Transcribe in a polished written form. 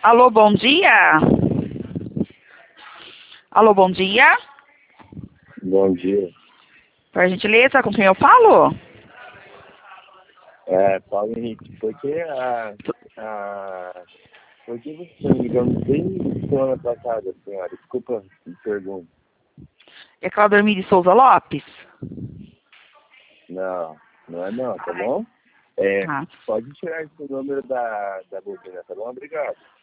Alô, bom dia? Alô, bom dia? Bom dia. Por gentileza, com quem eu falo? Paulo Henrique, por que você está me ligando desde semana passada, senhora? Desculpa a pergunta. É Claudemir de Souza Lopes? Não, não é não, tá Ai. bom? Tá. Pode tirar esse número da bobina, tá bom? Obrigado.